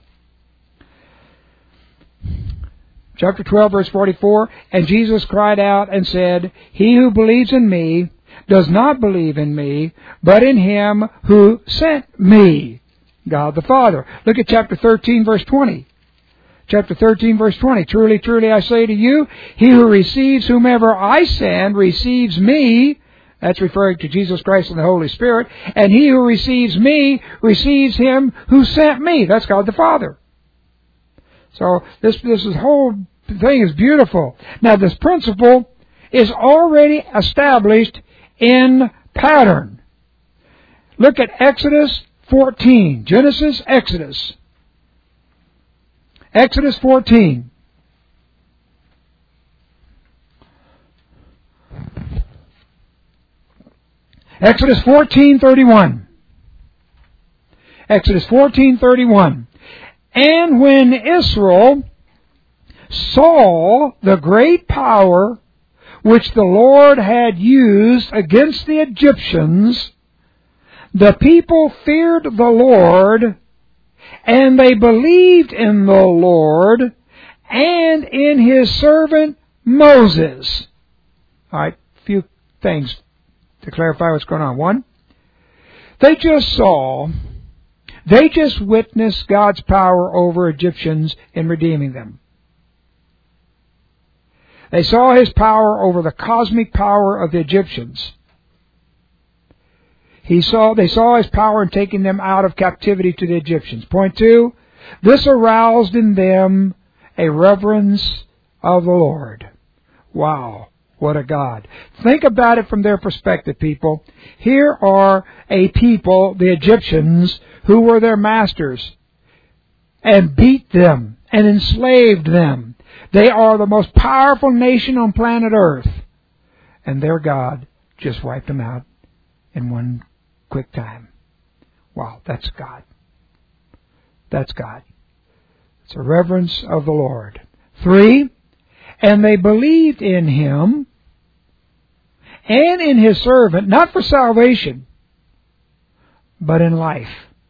Chapter twelve, verse forty-four, and Jesus cried out and said, He who believes in me does not believe in me, but in Him who sent me, God the Father. Look at chapter thirteen, verse twenty. Chapter thirteen, verse twenty. Truly, truly, I say to you, he who receives whomever I send receives me. That's referring to Jesus Christ and the Holy Spirit. And he who receives me receives Him who sent me. That's God the Father. So this this whole thing is beautiful. Now this principle is already established in pattern. Look at Exodus fourteen. Genesis, Exodus. Exodus fourteen. Exodus fourteen thirty-one. Exodus fourteen thirty-one. And when Israel saw the great power which the Lord had used against the Egyptians, the people feared the Lord, and they believed in the Lord and in His servant Moses. All right, a few things to clarify what's going on. One, they just saw, they just witnessed God's power over Egyptians in redeeming them. They saw His power over the cosmic power of the Egyptians. He saw, they saw His power in taking them out of captivity to the Egyptians. Point two, this aroused in them a reverence of the Lord. Wow. What a God. Think about it from their perspective, people. Here are a people, the Egyptians, who were their masters and beat them and enslaved them. They are the most powerful nation on planet Earth. And their God just wiped them out in one quick time. Wow, that's God. That's God. It's a reverence of the Lord. Three, and they believed in Him and in His servant, not for salvation, but in life.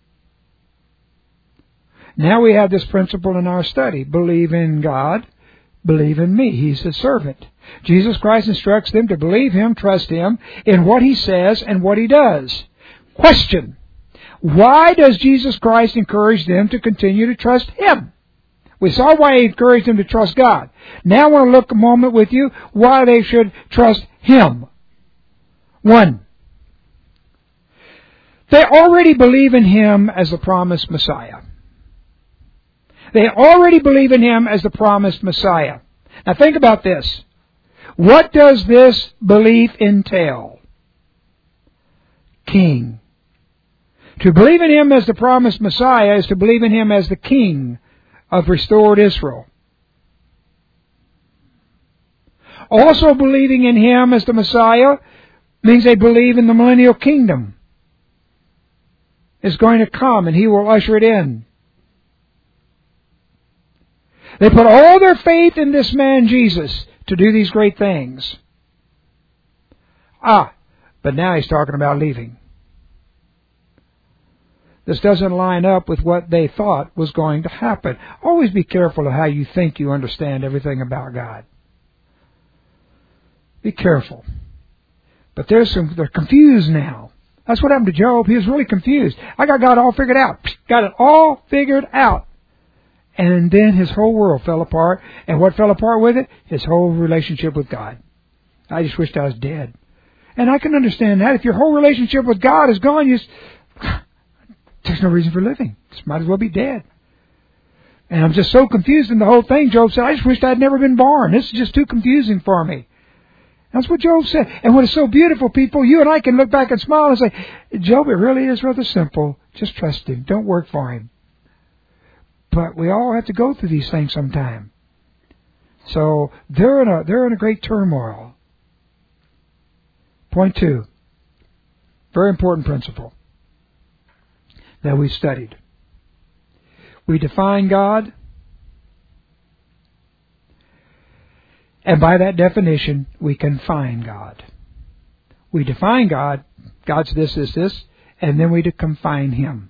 Now we have this principle in our study. Believe in God, believe in me. He's His servant. Jesus Christ instructs them to believe Him, trust Him in what He says and what He does. Question: why does Jesus Christ encourage them to continue to trust Him? We saw why He encouraged them to trust God. Now I want to look a moment with you why they should trust Him. One, they already believe in Him as the promised Messiah. They already believe in Him as the promised Messiah. Now think about this. What does this belief entail? King. To believe in Him as the promised Messiah is to believe in Him as the King of restored Israel. Also believing in Him as the Messiah means they believe in the millennial kingdom is going to come and He will usher it in. They put all their faith in this man Jesus to do these great things. Ah, but now He's talking about leaving. This doesn't line up with what they thought was going to happen. Always be careful of how you think you understand everything about God. Be careful. But there's some, they're confused now. That's what happened to Job. He was really confused. I got God all figured out. Got it all figured out. And then his whole world fell apart. And what fell apart with it? His whole relationship with God. I just wished I was dead. And I can understand that. If your whole relationship with God is gone, you just, there's no reason for living. Just might as well be dead. And I'm just so confused in the whole thing. Job said, I just wished I'd never been born. This is just too confusing for me. That's what Job said. And what is so beautiful, people, you and I can look back and smile and say, Job, it really is rather simple. Just trust Him. Don't work for Him. But we all have to go through these things sometime. So they're in a they're in a great turmoil. Point two. Very important principle that we studied. We define God, and by that definition, we confine God. We define God, God's this, this, this, and then we confine Him.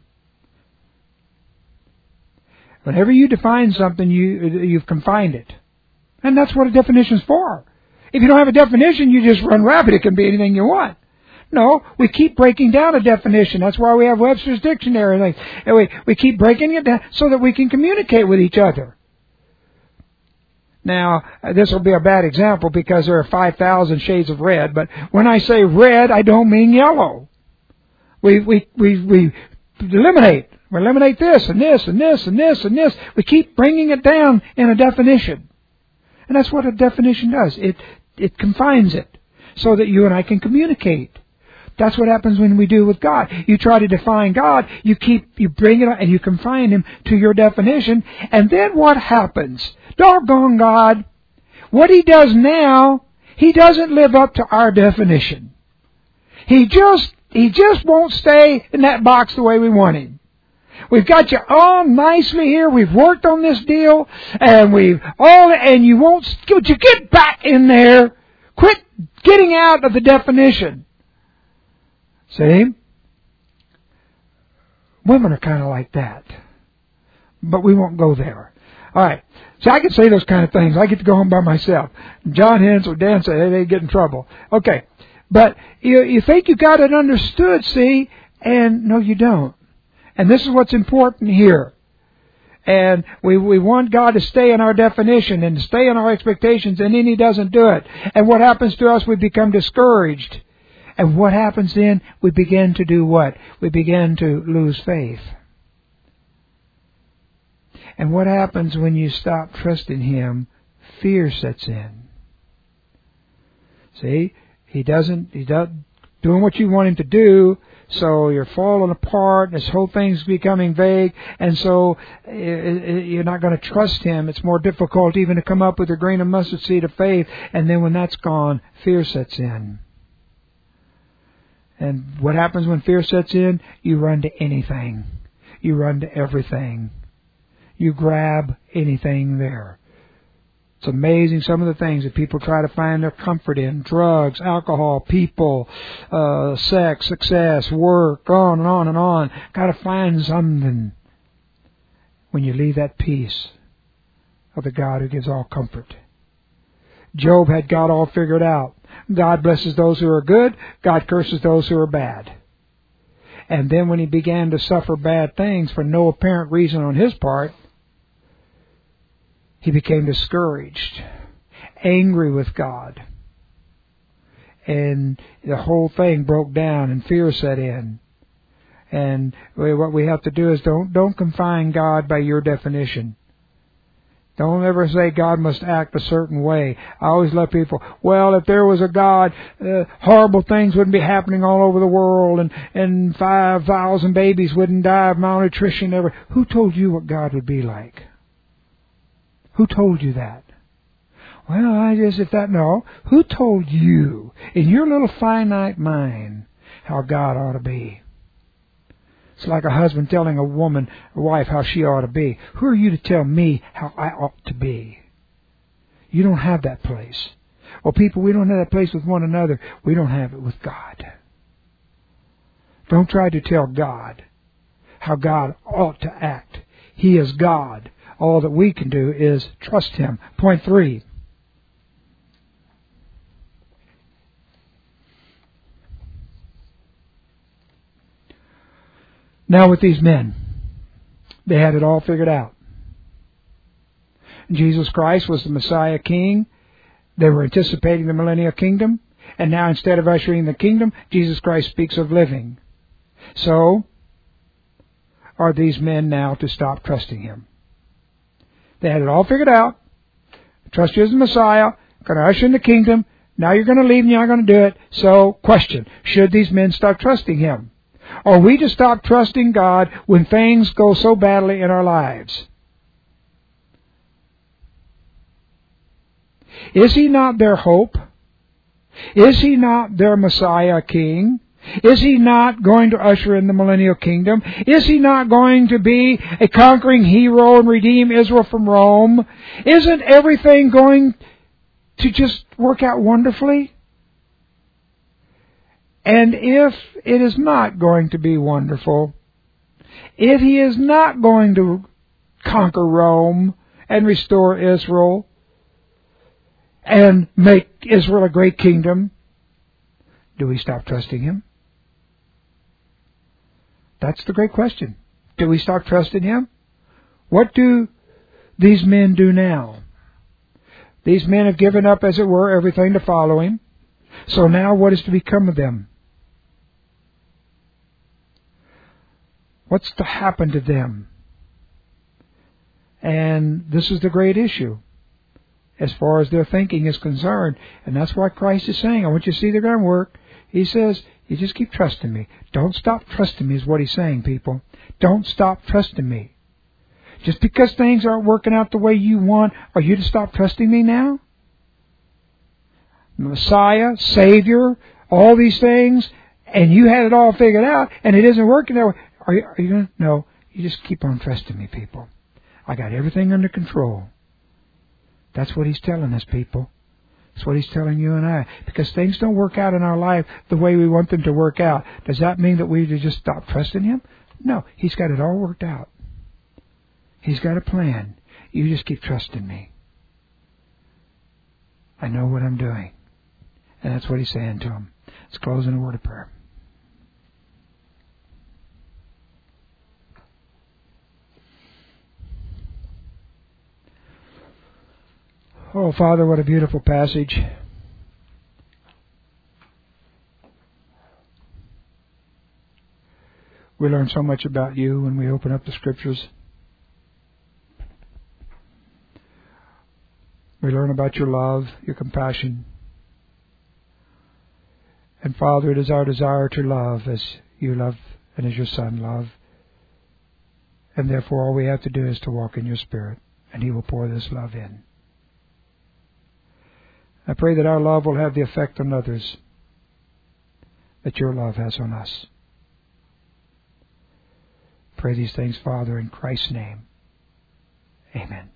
Whenever you define something, you, you've confined it. And that's what a definition's for. If you don't have a definition, you just run rapid. It can be anything you want. No, we keep breaking down a definition. That's why we have Webster's Dictionary. And we, we keep breaking it down so that we can communicate with each other. Now, this will be a bad example because there are five thousand shades of red. But when I say red, I don't mean yellow. We, we, we, we eliminate. We eliminate this and this and this and this and this. We keep bringing it down in a definition. And that's what a definition does. It, it confines it so that you and I can communicate. That's what happens when we do with God. You try to define God, you keep, you bring it up and you confine Him to your definition. And then what happens? Doggone God. What He does now, He doesn't live up to our definition. He just, He just won't stay in that box the way we want Him. We've got you all nicely here. We've worked on this deal, and we've all, and you won't, would you get back in there? Quit getting out of the definition. See? Women are kind of like that. But we won't go there. All right. See, I can say those kind of things. I get to go home by myself. John Hens or Dan say, hey, they get in trouble. Okay. But you, you think you got it understood, see? And no, you don't. And this is what's important here. And we, we want God to stay in our definition and to stay in our expectations, and then He doesn't do it. And what happens to us? We become discouraged. And what happens then? We begin to do what? We begin to lose faith. And what happens when you stop trusting Him? Fear sets in. See, he doesn't, he's not doing what you want him to do, so you're falling apart, and this whole thing's becoming vague, and so you're not going to trust him. It's more difficult even to come up with a grain of mustard seed of faith, and then when that's gone, fear sets in. And what happens when fear sets in? You run to anything. You run to everything. You grab anything there. It's amazing some of the things that people try to find their comfort in. Drugs, alcohol, people, uh, sex, success, work, on and on and on. Got to find something. When you leave that peace of the God who gives all comfort. Job had God all figured out. God blesses those who are good. God curses those who are bad. And then when he began to suffer bad things for no apparent reason on his part, he became discouraged, angry with God. And the whole thing broke down and fear set in. And what we have to do is don't don't confine God by your definition. Don't ever say God must act a certain way. I always let people, well, if there was a God, uh, horrible things wouldn't be happening all over the world, and, and five thousand babies wouldn't die of malnutrition ever. Who told you what God would be like? Who told you that? Well, I just, if that, no. Who told you, in your little finite mind, how God ought to be? It's like a husband telling a woman, a wife, how she ought to be. Who are you to tell me how I ought to be? You don't have that place. Well, people, we don't have that place with one another. We don't have it with God. Don't try to tell God how God ought to act. He is God. All that we can do is trust Him. Point three. Now with these men, they had it all figured out. Jesus Christ was the Messiah King. They were anticipating the millennial kingdom. And now instead of ushering the kingdom, Jesus Christ speaks of living. So, are these men now to stop trusting Him? They had it all figured out. Trust you as the Messiah. Going to usher in the kingdom. Now you're going to leave and you're not going to do it. So, question. Should these men stop trusting Him? Or are we to stop trusting God when things go so badly in our lives? Is He not their hope? Is He not their Messiah King? Is He not going to usher in the millennial kingdom? Is He not going to be a conquering hero and redeem Israel from Rome? Isn't everything going to just work out wonderfully? And if it is not going to be wonderful, if He is not going to conquer Rome and restore Israel and make Israel a great kingdom, do we stop trusting Him? That's the great question. Do we stop trusting Him? What do these men do now? These men have given up, as it were, everything to follow Him. So now what is to become of them? What's to happen to them? And this is the great issue as far as their thinking is concerned. And that's why Christ is saying, I want you to see the groundwork. He says, you just keep trusting me. Don't stop trusting me is what He's saying, people. Don't stop trusting me. Just because things aren't working out the way you want, are you to stop trusting me now? Messiah, Savior, all these things, and you had it all figured out, and it isn't working that way. Are you, are you going to? No, you just keep on trusting me, people. I got everything under control. That's what He's telling us, people. That's what He's telling you and I. Because things don't work out in our life the way we want them to work out. Does that mean that we just stop trusting Him? No, He's got it all worked out. He's got a plan. You just keep trusting me. I know what I'm doing. And that's what He's saying to them. Let's close in a word of prayer. Oh, Father, what a beautiful passage. We learn so much about You when we open up the Scriptures. We learn about Your love, Your compassion. And Father, it is our desire to love as you love and as your Son love. And therefore all we have to do is to walk in your Spirit, and He will pour this love in. I pray that our love will have the effect on others that your love has on us. Pray these things, Father, in Christ's name. Amen.